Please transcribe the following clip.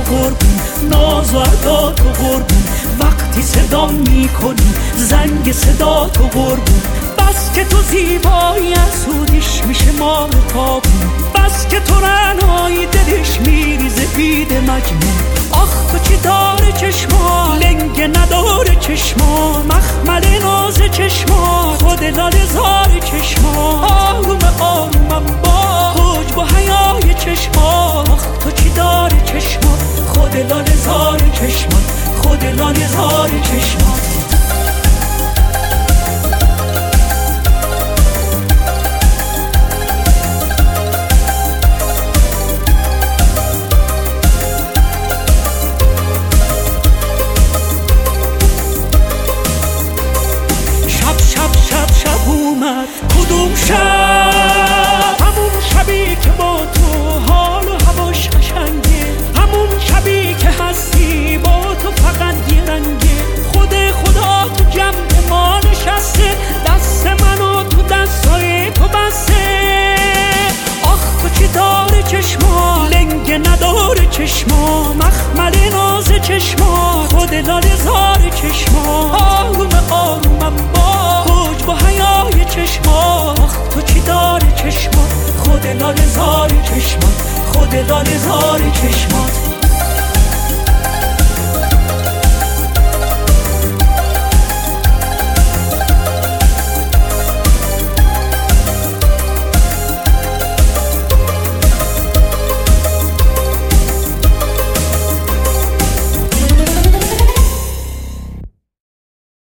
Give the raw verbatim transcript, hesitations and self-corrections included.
قربون، ناز و ادا تو قربون، وقتی صدا میکنی زنگ صدا تو قربون. بس که تو زیبایی اسودیش میشه مار تابون، بس که تو رنایی دلش میریزه بید مجنون. آخ تو چی داره چشما، لنگ نداره چشما، مخمل ناز چشما، خود لاله زار چشما. آروم آرومم با حجب و حیای چشما. آخ تو چی داره چشما، خود لاله زار چشما، خود لاله زار چشما. کدوم شب؟ همون شبی که با تو حال و هواش قشنگه، همون شبی که هستی با تو فقط یه رنگه. خود خدا تو جمع ما نشسته، دست منو تو دستای تو بسته. آخ تو چی داره چشما، لنگ نداره چشما، مخمل ناز چشما، خود لاله زار چشما. آروم آرومم با حجب و حیای چشما. آخ تو چی داره چشما، خود لاله زار چشما، خود لاله زار چشما.